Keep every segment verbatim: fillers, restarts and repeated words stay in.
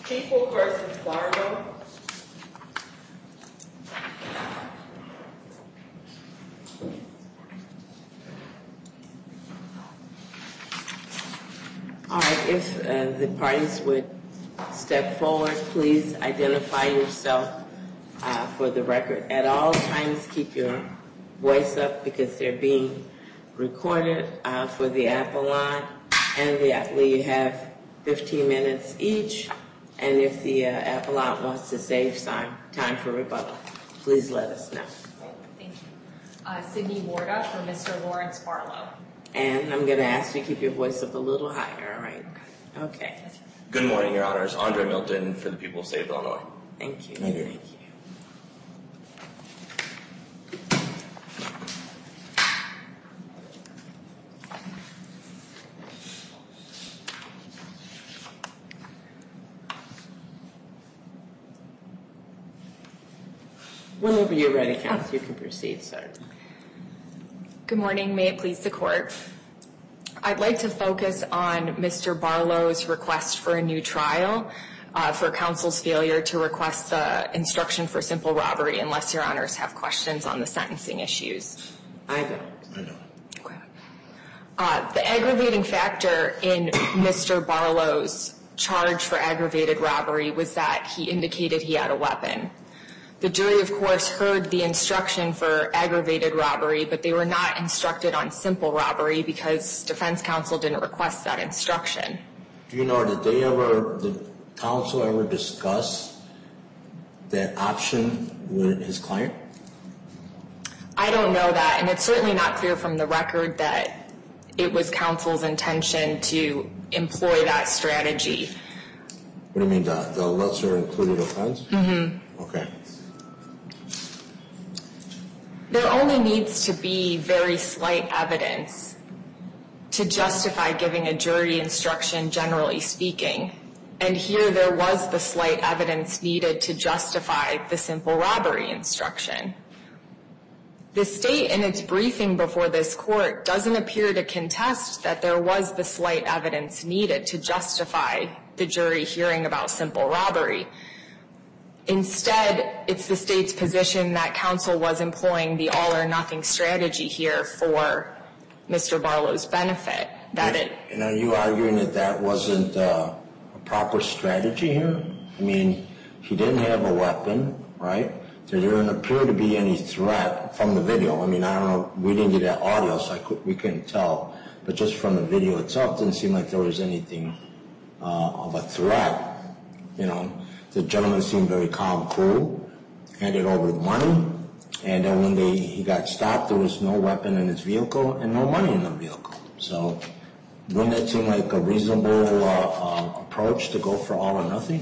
People versus Barlow. All right, if uh, the parties would step forward, please identify yourself uh, for the record. At all times, keep your voice up because they're being recorded uh, for the appellant and the appellee. You have fifteen minutes each, and if the uh, appellant wants to save time, time for rebuttal, please let us know. Thank you. Uh, Sydney Warda for Mister Lawrence Barlow. And I'm going to ask you to keep your voice up a little higher, all right? Okay. Good morning, Your Honors. Andre Milton for the people of the state of Illinois. Thank you. Thank you. Thank you. Whenever you're ready, counsel, you can proceed, sir. Good morning. May it please the court. I'd like to focus on Mister Barlow's request for a new trial uh, for counsel's failure to request the instruction for simple robbery, unless Your Honors have questions on the sentencing issues. I don't. I don't. Okay. Uh, the aggravating factor in Mister Barlow's charge for aggravated robbery was that he indicated he had a weapon. The jury, of course, heard the instruction for aggravated robbery, but they were not instructed on simple robbery because defense counsel didn't request that instruction. Do you know, did they ever, did counsel ever discuss that option with his client? I don't know that, and it's certainly not clear from the record that it was counsel's intention to employ that strategy. What do you mean, the, the lesser included offense? Mm-hmm. Okay. There only needs to be very slight evidence to justify giving a jury instruction, generally speaking. And here there was the slight evidence needed to justify the simple robbery instruction. The state, in its briefing before this court, doesn't appear to contest that there was the slight evidence needed to justify the jury hearing about simple robbery. Instead, it's the state's position that counsel was employing the all-or-nothing strategy here for Mister Barlow's benefit. That it. And are you arguing that that wasn't uh, a proper strategy here? I mean, he didn't have a weapon, right? There didn't appear to be any threat from the video. I mean, I don't know, we didn't get that audio, so I could, we couldn't tell. But just from the video itself, it didn't seem like there was anything uh, of a threat, you know. The gentleman seemed very calm, cool, handed over the money, and then when they, he got stopped, there was no weapon in his vehicle and no money in the vehicle. So wouldn't that seem like a reasonable uh, uh, approach to go for all or nothing?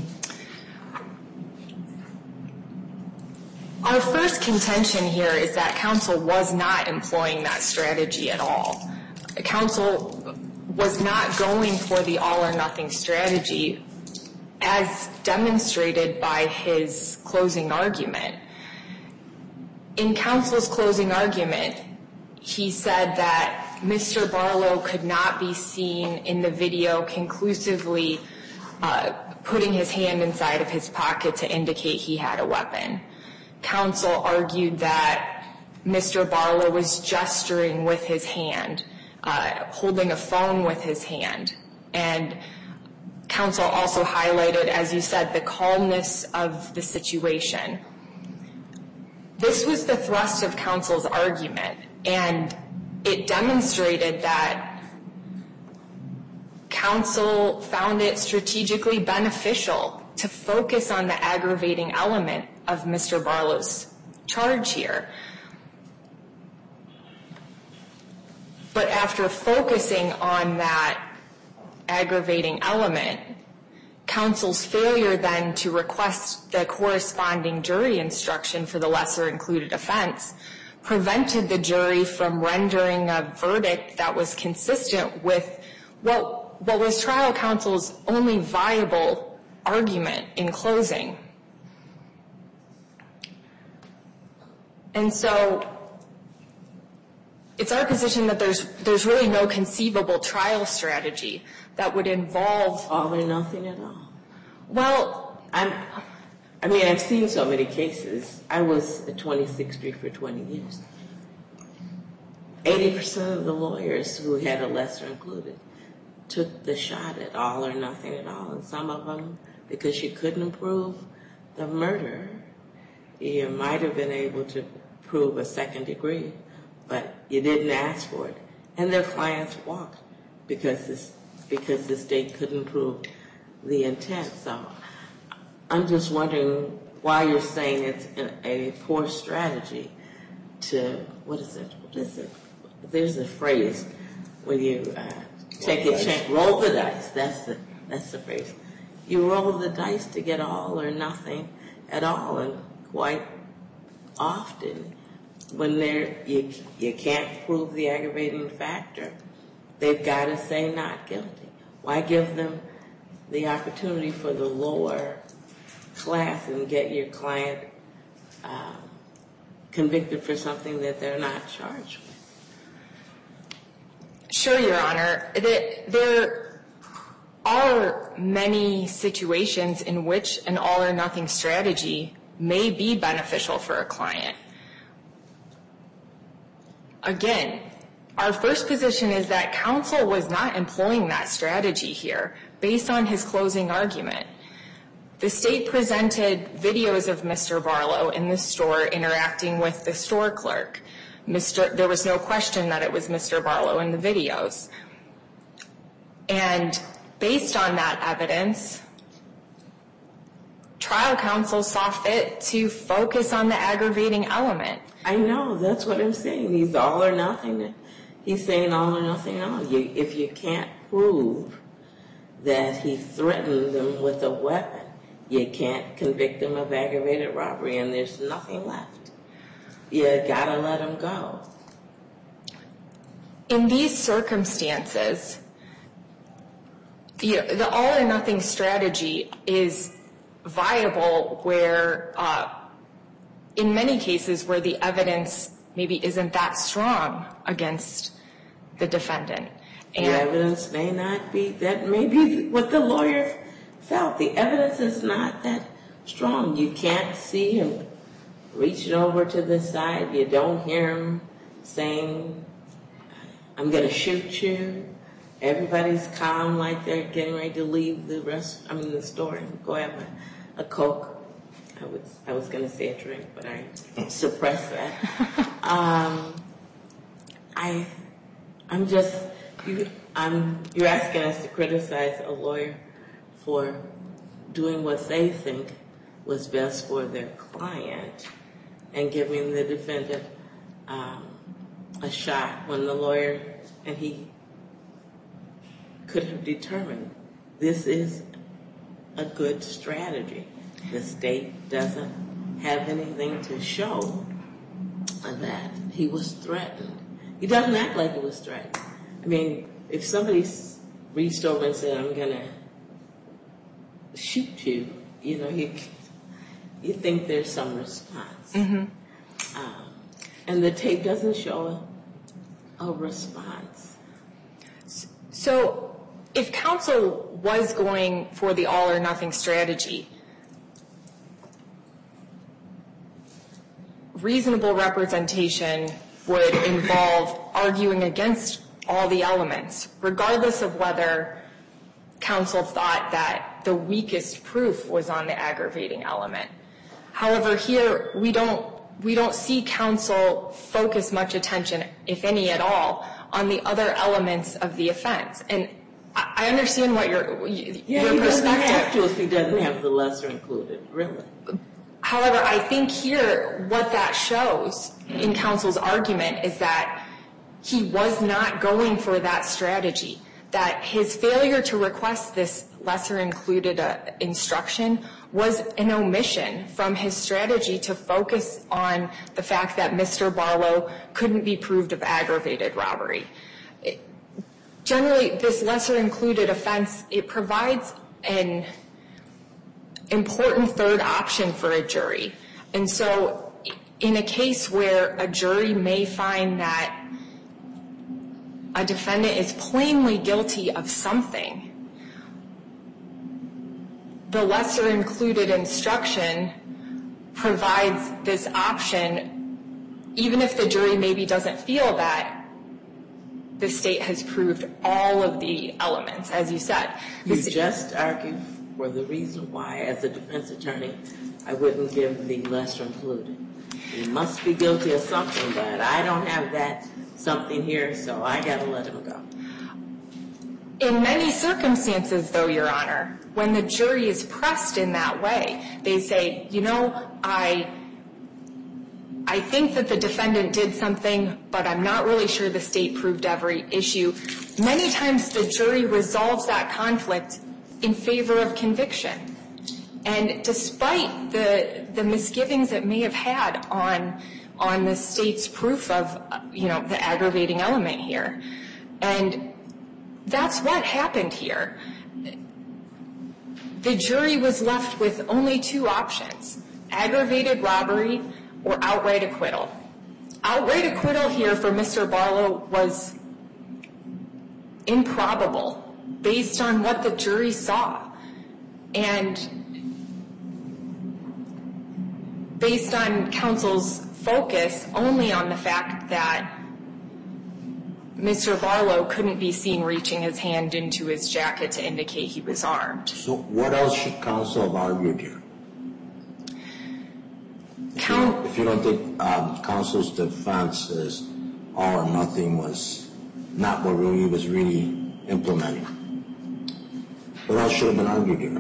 Our first contention here is that counsel was not employing that strategy at all. Counsel was not going for the all-or-nothing strategy as demonstrated by his closing argument. In counsel's closing argument, he said that Mister Barlow could not be seen in the video conclusively uh, putting his hand inside of his pocket to indicate he had a weapon. Counsel argued that Mister Barlow was gesturing with his hand, uh, holding a phone with his hand, and counsel also highlighted, as you said, the calmness of the situation. This was the thrust of counsel's argument, and it demonstrated that counsel found it strategically beneficial to focus on the aggravating element of Mister Barlow's charge here. But after focusing on that aggravating element, counsel's failure then to request the corresponding jury instruction for the lesser included offense prevented the jury from rendering a verdict that was consistent with what, what was trial counsel's only viable argument in closing. And so it's our position that there's there's really no conceivable trial strategy that would involve all or nothing at all. Well, I'm, I mean, I've seen so many cases. I was at twenty-sixth Street for twenty years. eighty percent of the lawyers who had a lesser included took the shot at all or nothing at all. And some of them, because you couldn't prove the murder, you might have been able to prove a second degree, but you didn't ask for it. And their clients walked because this, because the state couldn't prove the intent. So I'm just wondering why you're saying it's a poor strategy to, what is it? What is it? There's a phrase when you uh, take a chance, roll the dice. That's the that's the phrase. You roll the dice to get all or nothing at all, and quite often, when they're you you can't prove the aggravating factor, they've got to say not guilty. Why give them the opportunity for the lower class and get your client uh, convicted for something that they're not charged with? Sure, Your Honor. There are many situations in which an all-or-nothing strategy may be beneficial for a client. Again, our first position is that counsel was not employing that strategy here based on his closing argument. The state presented videos of Mister Barlow in the store interacting with the store clerk. Mister There was no question that it was Mister Barlow in the videos. And based on that evidence, trial counsel saw fit to focus on the aggravating element. I know, that's what I'm saying. He's all or nothing. He's saying all or nothing at all. You, if you can't prove that he threatened them with a weapon, you can't convict him of aggravated robbery, and there's nothing left. You gotta let him go. In these circumstances, the, the all-or-nothing strategy is viable where, uh, in many cases, where the evidence maybe isn't that strong against the defendant. And the evidence may not be, that may be what the lawyer felt. The evidence is not that strong. You can't see him reaching over to the side. You don't hear him saying, I'm going to shoot you. Everybody's calm like they're getting ready to leave the rest, I mean the store and go have a, a Coke. I was, I was going to say a drink, but I suppressed that. um, I, I'm just, you, I'm, you're asking us to criticize a lawyer for doing what they think was best for their client and giving the defendant um, a shot when the lawyer, and he could have determined this is a good strategy. The state doesn't have anything to show that he was threatened. He doesn't act like he was threatened. I mean, if somebody reached over and said, I'm going to shoot you, you know, you, you think there's some response. Mm-hmm. Um, and the tape doesn't show a, a response. So if counsel was going for the all-or-nothing strategy, reasonable representation would involve arguing against all the elements, regardless of whether counsel thought that the weakest proof was on the aggravating element. However, here we don't we don't see counsel focus much attention, if any at all, on the other elements of the offense. And I, I understand what your yeah, your he perspective. Doesn't have to if he doesn't have the lesser included, really. However, I think here what that shows in counsel's argument is that he was not going for that strategy, that his failure to request this lesser included uh, instruction was an omission from his strategy to focus on the fact that Mister Barlow couldn't be proved of aggravated robbery. It, generally, this lesser included offense, it provides an important third option for a jury. And so in a case where a jury may find that a defendant is plainly guilty of something, the lesser included instruction provides this option, even if the jury maybe doesn't feel that the state has proved all of the elements, as you said. You just argued for the reason why, as a defense attorney, I wouldn't give the lesser included. He must be guilty of something, but I don't have that something here, so I got to let him go. In many circumstances, though, Your Honor, when the jury is pressed in that way, they say, you know, I I think that the defendant did something, but I'm not really sure the state proved every issue. Many times the jury resolves that conflict in favor of conviction. And despite the the misgivings it may have had on on the state's proof of, you know, the aggravating element here. And that's what happened here. The jury was left with only two options: aggravated robbery or outright acquittal. Outright acquittal here for Mister Barlow was improbable based on what the jury saw, and based on counsel's focus only on the fact that Mister Barlow couldn't be seen reaching his hand into his jacket to indicate he was armed. So what else should counsel have argued here? Count- if you don't think um, counsel's defense is all or nothing was not what he was really implementing, what else should have been argued here?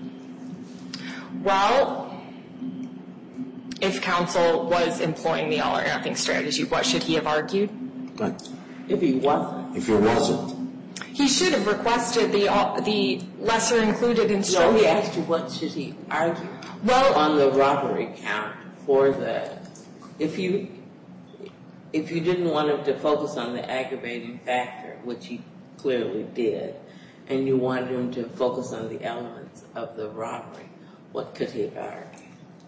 Well, if counsel was employing the all or nothing strategy, what should he have argued? Good. If he wasn't. If he wasn't. He should have requested the uh, the lesser included instruction. No, he asked you what should he argue Well, on the robbery count for the, if you, if you didn't want him to focus on the aggravating factor, which he clearly did, and you wanted him to focus on the elements of the robbery, what could he have argued?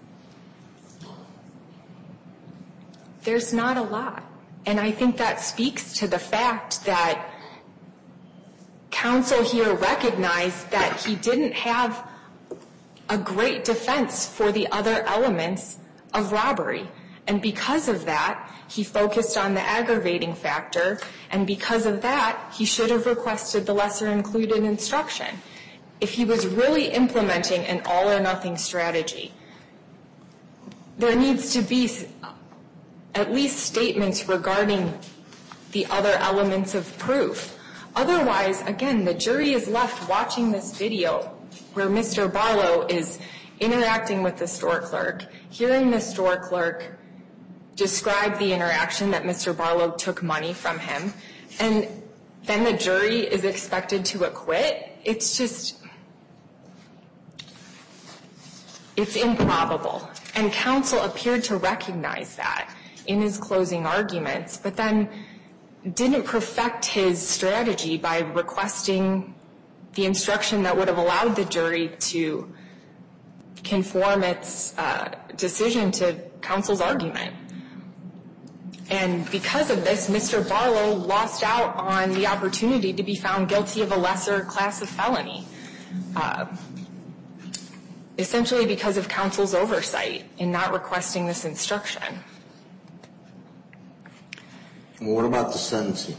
there's not a lot. And I think that speaks to the fact that counsel here recognized that he didn't have a great defense for the other elements of robbery. And because of that, he focused on the aggravating factor. And because of that, he should have requested the lesser included instruction. If he was really implementing an all or nothing strategy, there needs to be at least statements regarding the other elements of proof. Otherwise, again, the jury is left watching this video where Mister Barlow is interacting with the store clerk, hearing the store clerk describe the interaction that Mister Barlow took money from him, and then the jury is expected to acquit. It's just, it's improbable. And counsel appeared to recognize that in his closing arguments, but then didn't perfect his strategy by requesting the instruction that would have allowed the jury to conform its uh, decision to counsel's argument. And because of this, Mister Barlow lost out on the opportunity to be found guilty of a lesser class of felony, uh, essentially because of counsel's oversight in not requesting this instruction. Well, what about the sentencing?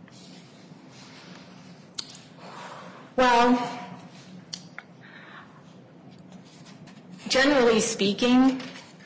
Well, generally speaking,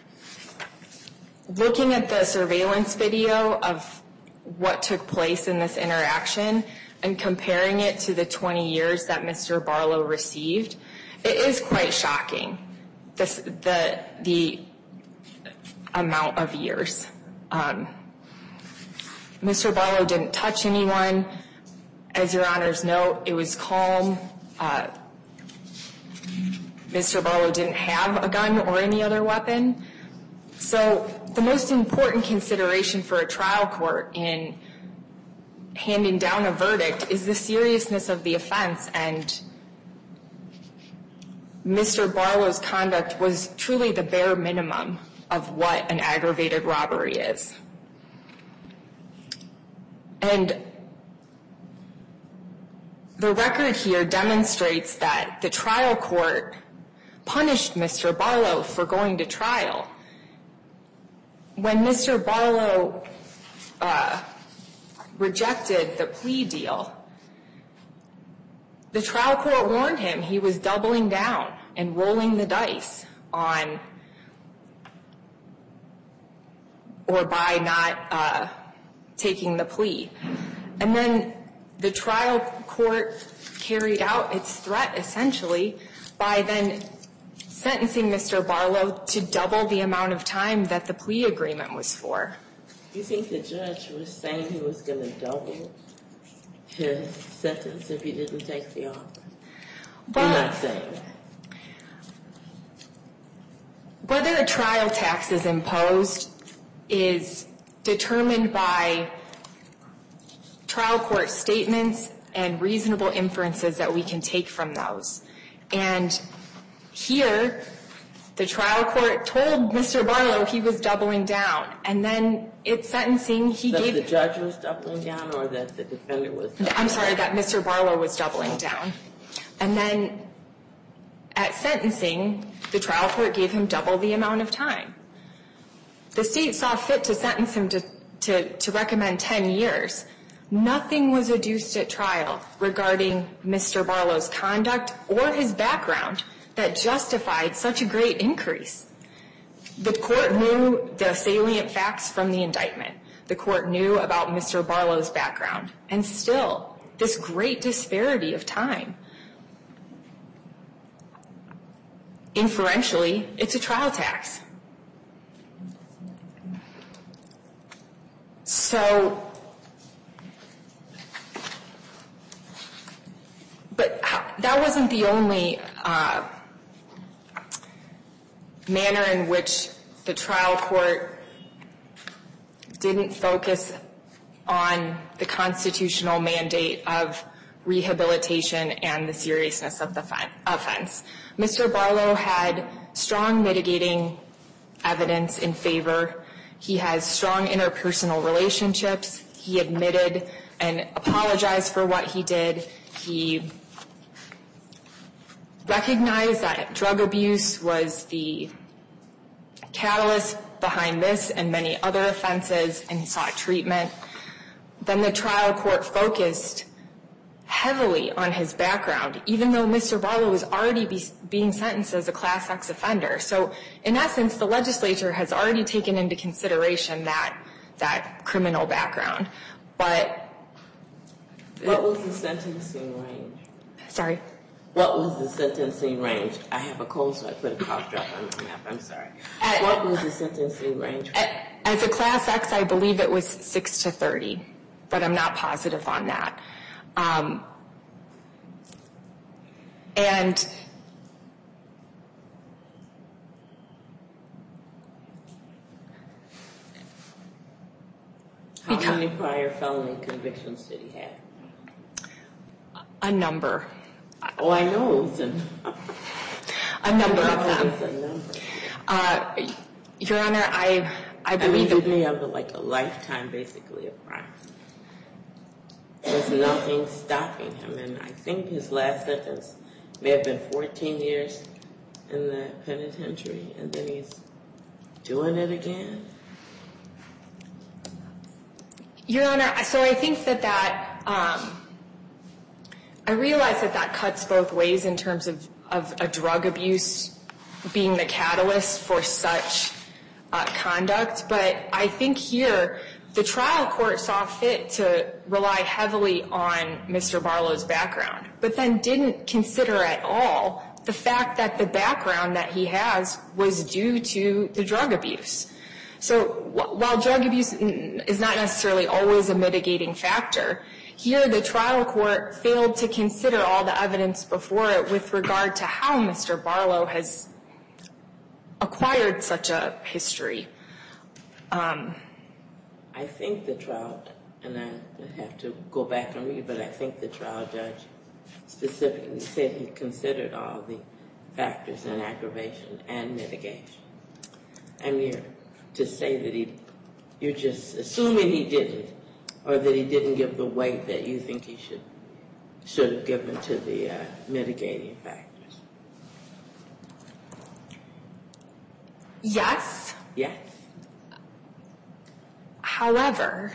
looking at the surveillance video of what took place in this interaction and comparing it to the twenty years that Mister Barlow received, it is quite shocking, this, the, the amount of years. Um, Mister Barlow didn't touch anyone. As your honors note, it was calm. Uh, Mister Barlow didn't have a gun or any other weapon. So the most important consideration for a trial court in handing down a verdict is the seriousness of the offense, and Mister Barlow's conduct was truly the bare minimum of what an aggravated robbery is. And the record here demonstrates that the trial court punished Mister Barlow for going to trial. When Mister Barlow uh, rejected the plea deal, the trial court warned him he was doubling down and rolling the dice on or by not uh, taking the plea. And then the trial court carried out its threat, essentially, by then sentencing Mister Barlow to double the amount of time that the plea agreement was for. You think the judge was saying he was going to double his sentence if he didn't take the offer? But I'm not saying. Whether a trial tax is imposed is determined by trial court statements and reasonable inferences that we can take from those. And here, the trial court told Mister Barlow he was doubling down, and then at sentencing, he that gave... the judge was doubling down, or that the defendant was doubling I'm sorry, down? that Mister Barlow was doubling down. And then at sentencing, the trial court gave him double the amount of time. The state saw fit to sentence him to, to, to recommend ten years. Nothing was adduced at trial regarding Mister Barlow's conduct or his background that justified such a great increase. The court knew the salient facts from the indictment. The court knew about Mister Barlow's background. And still, this great disparity of time. Inferentially, it's a trial tax. So, but that wasn't the only uh, manner in which the trial court didn't focus on the constitutional mandate of rehabilitation and the seriousness of the offense. Mister Barlow had strong mitigating evidence in favor. He has strong interpersonal relationships. He admitted and apologized for what he did. He recognized that drug abuse was the catalyst behind this and many other offenses, and he sought treatment. Then the trial court focused heavily on his background, even though Mister Barlow was already be, being sentenced as a Class X offender. So, in essence, the legislature has already taken into consideration that that criminal background. But what was the sentencing range? Sorry. What was the sentencing range? I have a cold, so I put a cough drop on my map. I'm sorry. At, what was the sentencing range? At, as a Class X, I believe it was six to thirty, but I'm not positive on that. Um, and how many prior felony convictions did he have? A number. Oh, I know it was a, a number I of them. It was a number. Uh, Your Honor, I I believe I mean, that we have like a lifetime, basically, of crime. There's nothing stopping him, and I think his last sentence may have been fourteen years in the penitentiary, and then he's doing it again. Your Honor, so I think that that, um, I realize that that cuts both ways in terms of, of a drug abuse being the catalyst for such uh, conduct, but I think here the trial court saw fit to rely heavily on Mister Barlow's background, but then didn't consider at all the fact that the background that he has was due to the drug abuse. So while drug abuse is not necessarily always a mitigating factor, here the trial court failed to consider all the evidence before it with regard to how Mister Barlow has acquired such a history. Um, I think the trial, and I have to go back and read, but I think the trial judge specifically said he considered all the factors in aggravation and mitigation. And you're to say that he, you're just assuming he didn't, or that he didn't give the weight that you think he should should have given to the uh, mitigating factors. Yes. Yes. However,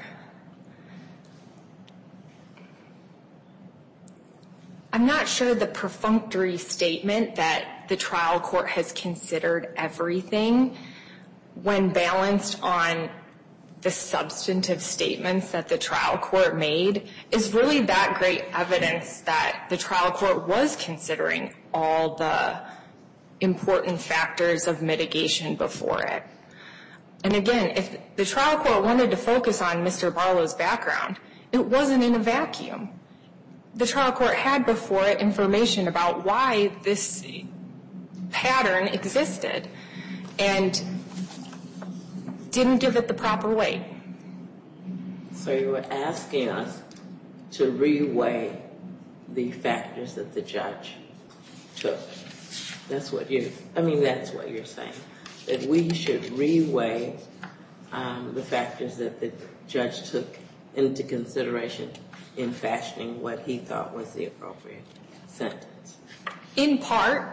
I'm not sure the perfunctory statement that the trial court has considered everything when balanced on the substantive statements that the trial court made is really that great evidence that the trial court was considering all the important factors of mitigation before it. And again, if the trial court wanted to focus on Mister Barlow's background, it wasn't in a vacuum. The trial court had before it information about why this pattern existed and didn't give it the proper weight. So you were asking us to reweigh the factors that the judge took. That's what you, I mean, that's what you're saying. That we should reweigh um, the factors that the judge took into consideration in fashioning what he thought was the appropriate sentence. In part,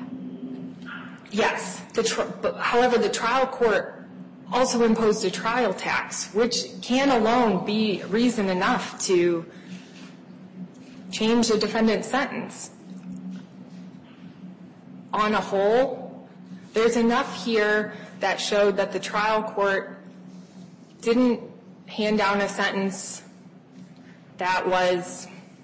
yes. The tr- but, however, the trial court also imposed a trial tax, which can alone be reason enough to change the defendant's sentence. On a whole, there's enough here that showed that the trial court didn't hand down a sentence that was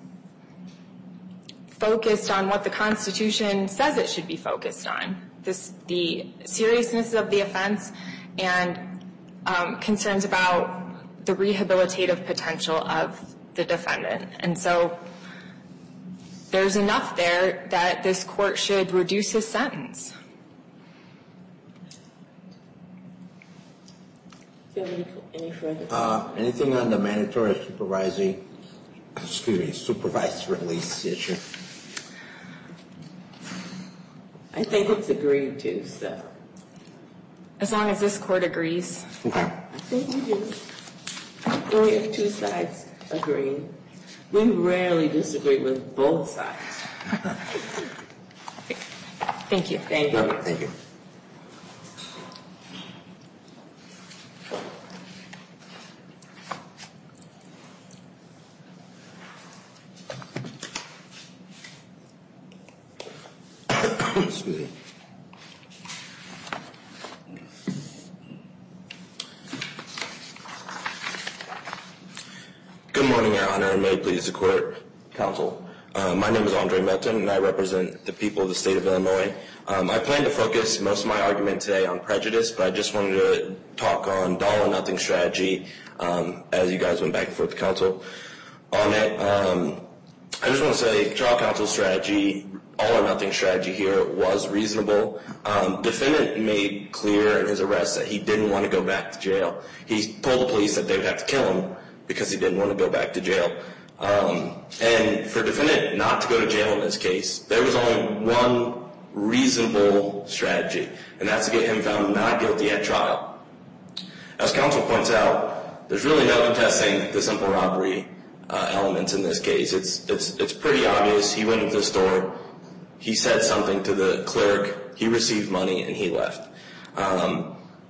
focused on what the Constitution says it should be focused on, this, the seriousness of the offense and um, concerns about the rehabilitative potential of the defendant. And so there's enough there that this court should reduce his sentence. Do you have any, any further? Uh, anything on the mandatory supervising, excuse me, supervised release issue? I think it's agreed to, so. As long as this court agrees. Okay. I think we do. We have two sides agreeing. We rarely disagree with both sides. Thank you. Thank you. Okay, thank you. Excuse me. Good morning, Your Honor, and may it please the court, counsel. Uh, my name is Andre Melton, and I represent the people of the state of Illinois. Um, I plan to focus most of my argument today on prejudice, but I just wanted to talk on all or nothing strategy um, as you guys went back and forth with counsel on it. Um, I just want to say trial counsel's strategy, all or nothing strategy here was reasonable. Um, defendant made clear in his arrest that he didn't want to go back to jail. He told the police that they would have to kill him because he didn't want to go back to jail. Um, and for defendant not to go to jail in this case, there was only one reasonable strategy, and that's to get him found not guilty at trial. As counsel points out, there's really no contesting the simple robbery uh, elements in this case. It's, it's, it's pretty obvious. He went into the store, he said something to the clerk, he received money, and he left. Um,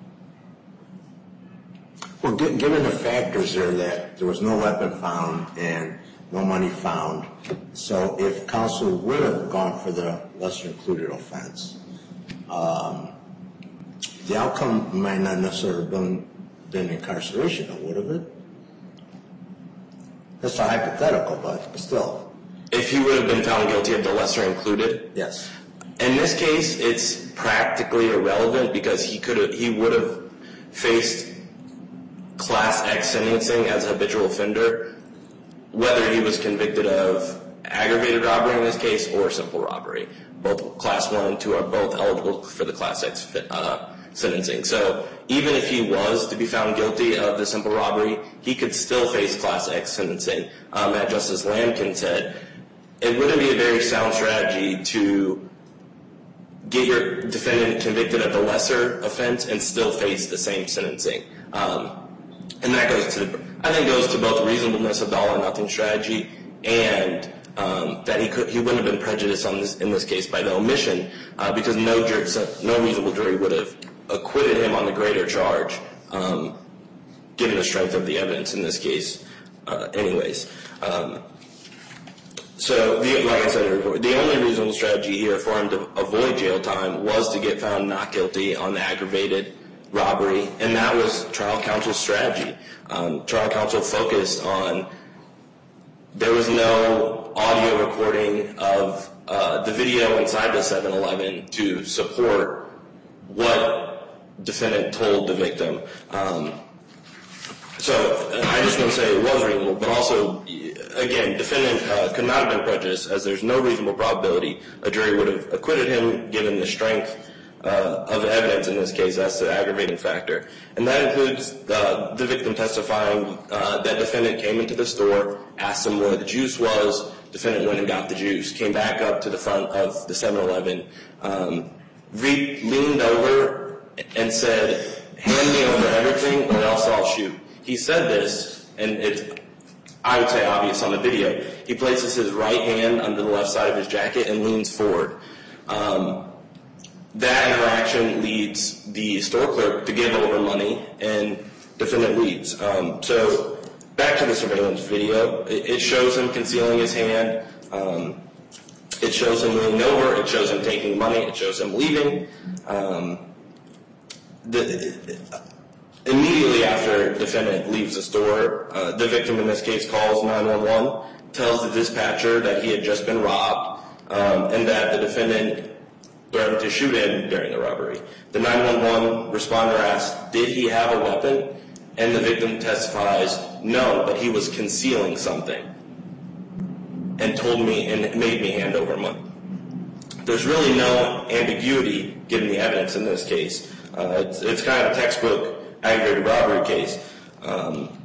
Well, given the factors there that there was no weapon found and no money found, so if counsel would have gone for the lesser included offense, um, the outcome might not necessarily have been, been incarceration, would have it? That's a hypothetical, but still. If he would have been found guilty of the lesser included? Yes. In this case, it's practically irrelevant because he could have, he would have faced Class X sentencing as a habitual offender, whether he was convicted of aggravated robbery in this case or simple robbery. Both Class one and two are both eligible for the Class X uh, sentencing. So even if he was to be found guilty of the simple robbery, he could still face Class X sentencing. Um, as Justice Lamkin said, it wouldn't be a very sound strategy to get your defendant convicted of the lesser offense and still face the same sentencing. Um, And that goes to, the, I think, goes to both reasonableness of the all or nothing strategy and um, that he could, he wouldn't have been prejudiced on this in this case by the omission uh, because no jury, no reasonable jury would have acquitted him on the greater charge, um, given the strength of the evidence in this case, uh, anyways. Um, so, the, like I said, the only reasonable strategy here for him to avoid jail time was to get found not guilty on the aggravated robbery, and that was trial counsel's strategy. Um, trial counsel focused on, there was no audio recording of uh, the video inside the seven eleven to support what defendant told the victim. Um, so I just want to say it was reasonable, but also, again, defendant uh, could not have been prejudiced, as there's no reasonable probability a jury would have acquitted him given the strength Uh, of evidence in this case as to the aggravating factor. And that includes uh, the victim testifying uh, that defendant came into the store, asked him where the juice was, defendant went and got the juice, came back up to the front of the seven eleven, um, re- leaned over and said, hand me over everything or else I'll shoot. He said this, and it's, I would say, obvious on the video. He places his right hand under the left side of his jacket and leans forward. Um, That interaction leads the store clerk to give over money, and defendant leaves. Um, so back to the surveillance video. It, it shows him concealing his hand. Um, it shows him leaning over. It shows him taking money. It shows him leaving. Um, the, immediately after defendant leaves the store, uh, the victim in this case calls nine one one, tells the dispatcher that he had just been robbed, um, and that the defendant threatened to shoot him during the robbery. The nine one one responder asks, did he have a weapon? And the victim testifies, no, but he was concealing something and told me and made me hand over money. There's really no ambiguity given the evidence in this case. Uh, it's, it's kind of a textbook aggravated robbery case. Um,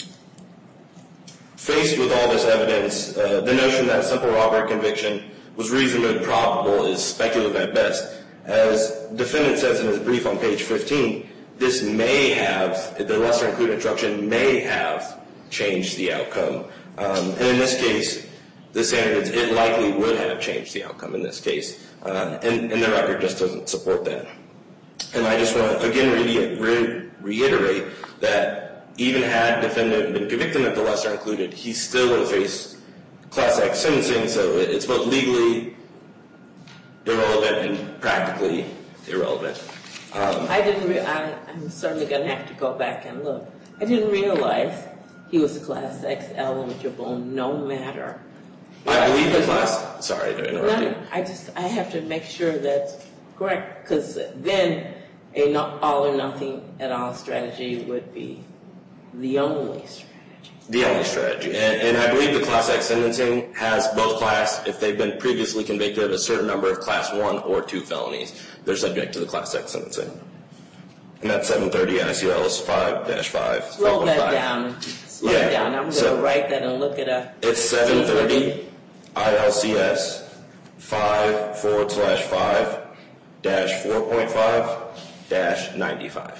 faced with all this evidence, uh, the notion that simple robbery conviction was reasonably probable is speculative at best. As defendant says in his brief on page fifteen, this may have, the lesser included instruction may have changed the outcome. Um, and in this case, the standard is it likely would have changed the outcome in this case. Uh, and, and the record just doesn't support that. And I just want to, again, re- re- reiterate that even had defendant been convicted of the lesser included, he still would have faced Class X sentencing, so it's both legally irrelevant and practically irrelevant. Um, I didn't. Re- I, I'm certainly going to have to go back and look. I didn't realize he was Class X eligible, no matter. I believe the class. Sorry to interrupt No, you. I just I have to make sure that's correct, because then a not all or nothing at all strategy would be the only strategy. The only strategy. And, and I believe the Class X sentencing has both class, if they've been previously convicted of a certain number of Class one or two felonies, they're subject to the Class X sentencing. And that's seven thirty I C L S five dash five. Slow that down. Slow Yeah. it down. I'm going to So- write that and look it up. It's seven thirty I L C S five forward slash five dash four point five dash ninety-five.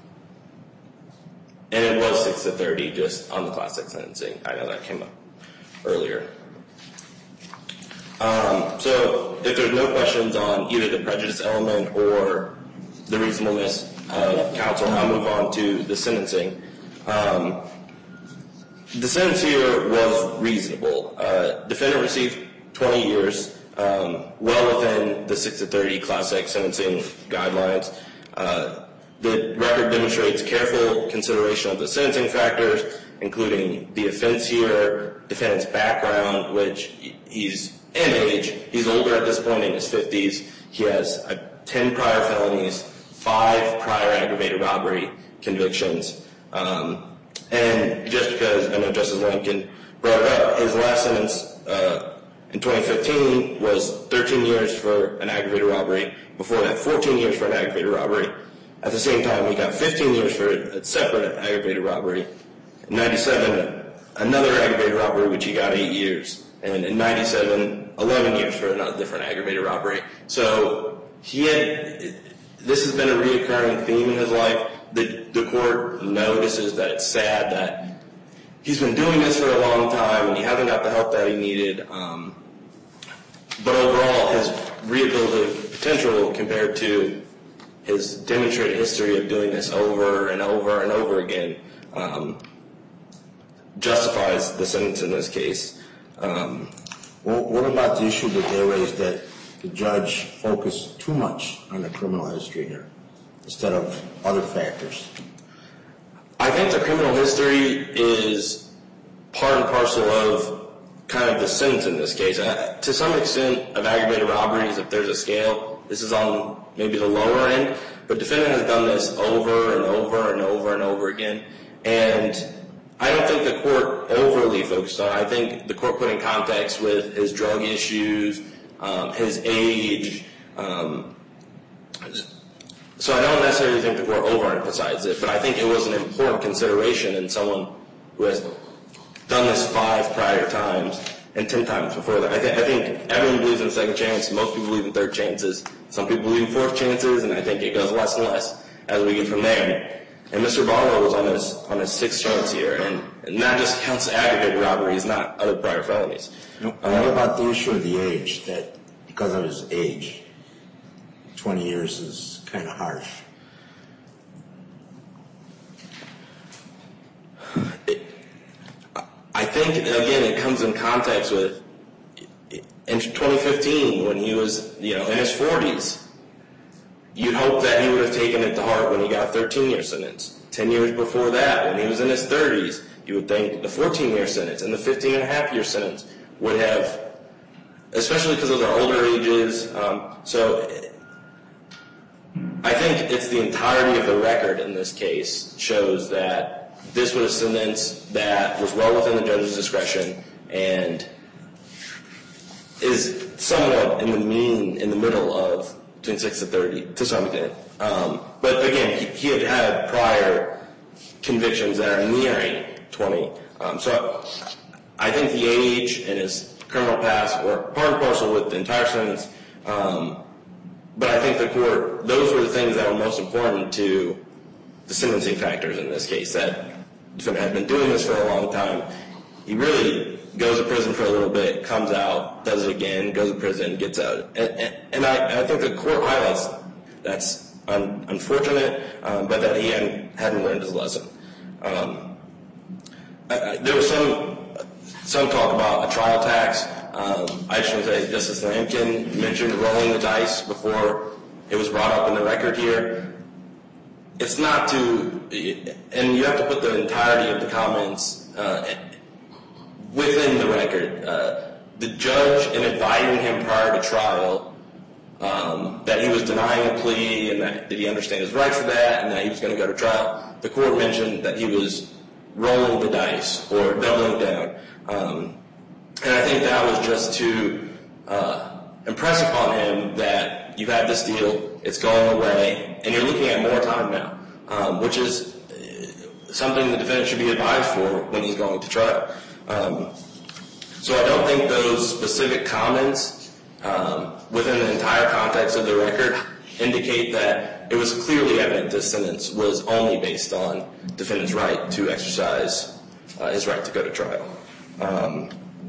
And it was six to thirty just on the Class X sentencing. I know that came up earlier. Um, so if there's no questions on either the prejudice element or the reasonableness of counsel, I'll move on to the sentencing. Um, the sentence here was reasonable. Uh, defendant received twenty years, um, well within the six to thirty Class X sentencing guidelines. Uh, The record demonstrates careful consideration of the sentencing factors, including the offense here, defendant's background, which he's in age. He's older at this point, in his fifties. He has uh, ten prior felonies, five prior aggravated robbery convictions. Um, and just because I know Justice Lincoln brought it up, his last sentence uh, in twenty fifteen was thirteen years for an aggravated robbery. Before that, fourteen years for an aggravated robbery. At the same time, he got fifteen years for a separate aggravated robbery. In ninety-seven, another aggravated robbery, which he got eight years. And in ninety-seven, eleven years for another different aggravated robbery. So he had, this has been a reoccurring theme in his life. The, the court notices that it's sad that he's been doing this for a long time and he hasn't got the help that he needed. Um, but overall, his rehabilitative potential compared to his demonstrated history of doing this over and over and over again um, justifies the sentence in this case. Um, well, what about the issue that they raised that the judge focused too much on the criminal history here instead of other factors? I think the criminal history is part and parcel of kind of the sentence in this case. Uh, to some extent, of aggravated robberies, if there's a scale, this is on maybe the lower end, but defendant has done this over and over and over and over again, and I don't think the court overly focused on it. I think the court put in context with his drug issues, um, his age, um, so I don't necessarily think the court overemphasized it, but I think it was an important consideration in someone who has done this five prior times and ten times before that. I, th- I think everyone believes in second chance. Most people believe in third chances. Some people believe in fourth chances, and I think it goes less and less as we get from there. And Mister Barlow was on his on his sixth chance here, and, and that just counts aggravated robberies, not other prior felonies. And what about the issue of the age? That because of his age, twenty years is kind of harsh. It, I think, again, it comes in context with in twenty fifteen when he was, you know, in his forties. You'd hope that he would have taken it to heart when he got a thirteen-year sentence. Ten years before that, when he was in his thirties, you would think the fourteen-year sentence and the fifteen-and-a-half-year sentence would have, especially because those are older ages. Um, so I think it's the entirety of the record in this case shows that this was a sentence that was well within the judge's discretion and is somewhat in the mean, in the middle of between six to thirty to some extent. Um, but again, he, he had had prior convictions that are nearing twenty. Um, so I think the age and his criminal past were part and parcel with the entire sentence. Um, but I think the court, those were the things that were most important to the sentencing factors in this case. That defendant had been doing this for a long time. He really goes to prison for a little bit, comes out, does it again, goes to prison, gets out. And, and, and I, I think the court highlights that's un, unfortunate, um, but that he hadn't, hadn't learned his lesson. Um, I, I, there was some some talk about a trial tax. Um, I just want to say Justice Lampkin mentioned rolling the dice before it was brought up in the record here. It's not to, and you have to put the entirety of the comments uh, within the record. Uh, the judge, in advising him prior to trial, um, that he was denying a plea and that did he understand his rights for that and that he was going to go to trial, the court mentioned that he was rolling the dice or doubling down. Um, and I think that was just to uh, impress upon him that you've had this deal, it's going away, and you're looking at more time now, um, which is something the defendant should be advised for when he's going to trial. Um, so I don't think those specific comments um, within the entire context of the record indicate that it was clearly evident this sentence was only based on defendant's right to exercise uh, his right to go to trial. Um,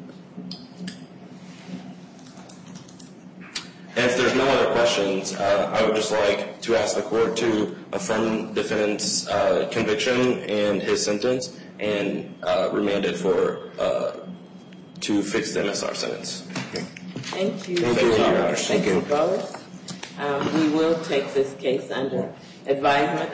and if there's no other questions, uh, I would just like to ask the court to affirm defendant's uh, conviction and his sentence and uh, remand it for uh, to fix the M S R sentence. Thank you. Thank you, Your Honor. Thank you both. Um, we will take this case under advisement.